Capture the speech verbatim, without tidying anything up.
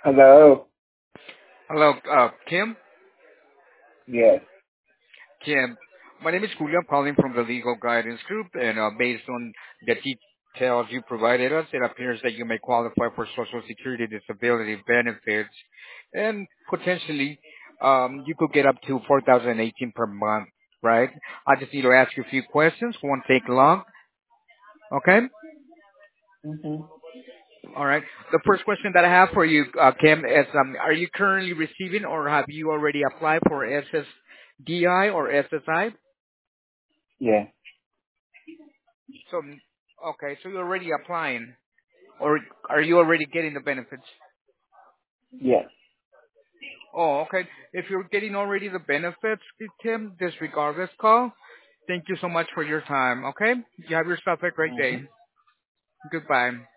Hello. Hello, uh, Kim. Yes. Kim, my name is Julio. I'm calling from the Legal Guidance Group, and uh, based on the details you provided us, it appears that you may qualify for Social Security disability benefits, and potentially um, you could get up to four thousand eighteen per month, right? I just need to ask you a few questions. Won't take long. Okay. hmm All right. The first question that I have for you, uh, Kim, is um, are you currently receiving or have you already applied for S S D I or S S I? Yeah. So, okay, so you're already applying, or are you already getting the benefits? Yes. Oh, okay. If you're getting already the benefits, Tim, disregard this call. Thank you so much for your time, okay? You have yourself a great hmm day. Goodbye.